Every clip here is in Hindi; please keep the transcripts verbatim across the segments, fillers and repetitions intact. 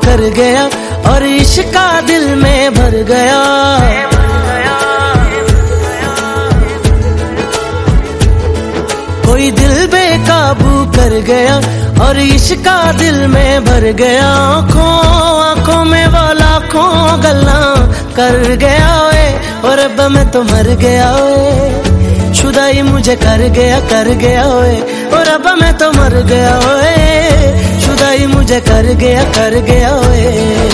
कर गया और इश्क का दिल में भर गया। कोई दिल बेकाबू कर गया और इश्क का दिल में भर गया। आंखों आंखों में वो लाखों गल्ला कर गया ओए, और अब मैं तो मर गया ओए। शुदाई मुझे कर गया कर गया ओए, और अब मैं तो मर गया ओए। शुदाई मुझे कर गया कर गया ओए।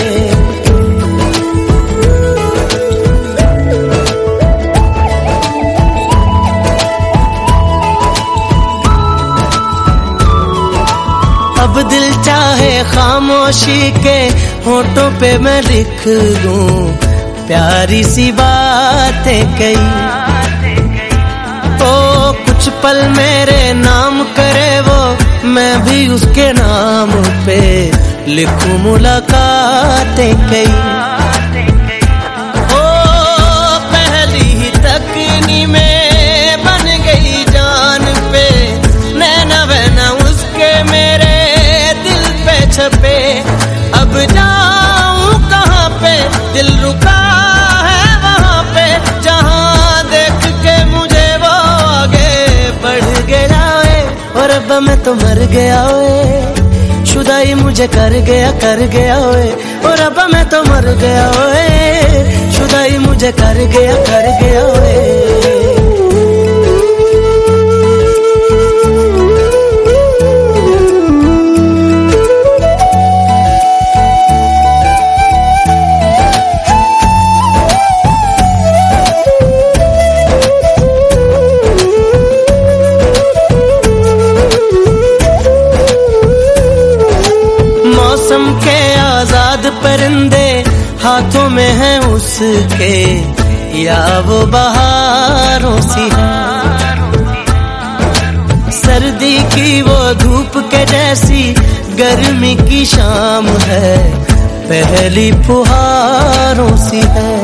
अब दिल चाहे खामोशी के होठों पे मैं लिख दूं प्यारी सी बातें कई। ओ कुछ पल मेरे नाम करे वो, मैं भी उसके नाम पे लिखूं मुलाकातें कई। ओ पहली ही तकनी में बन गई जान पे, नैना बहना उसके मेरे दिल पे छपे। अब जाऊं कहाँ पे, दिल रुका है वहाँ पे, जहाँ देख के मुझे वो आगे बढ़ गया ओए, और अब मैं तो मर गया ओए। शुदाई मुझे कर गया कर गया ओए, और अब मैं तो मर गया ओए। शुदाई मुझे कर गया कर गया ओए। मौसम के आजाद परिंदे हाथों में हैं उसके, या वो बहारों सी है। सर्दी की वो धूप के जैसी गर्मी की शाम है, पहली फुहारों सी है।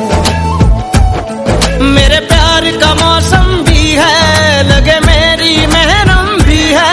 मेरे प्यार का मौसम भी है, लगे मेरी महरम भी है।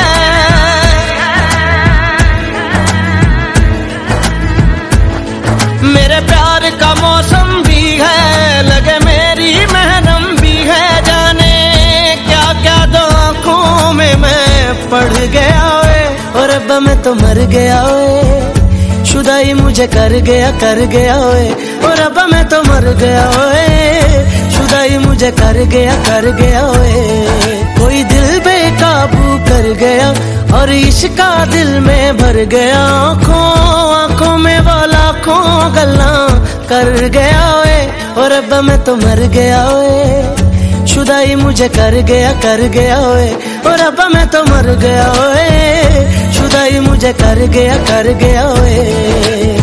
मेरे प्यार का मौसम भी है, लगे मेरी महरम भी है। जाने क्या क्या दो आँखों में मैं पढ़ गया ओए, और अब मैं तो मर गया ओए। शुदाई मुझे कर गया कर गया ओए, और अब मैं तो मर गया ओए। शुदाई मुझे कर गया कर गया ओए। कोई दिल बेकाबू कर गया और इश्क का दिल में भर गया। आंखों आंखों में वो लाखों गल्ला कर गया ओए, और अब मैं तो मर गया ओए। शुदाई मुझे कर गया कर गया ओए, और अब मैं तो मर गया ओए। शुदाई मुझे कर गया कर गया ओए।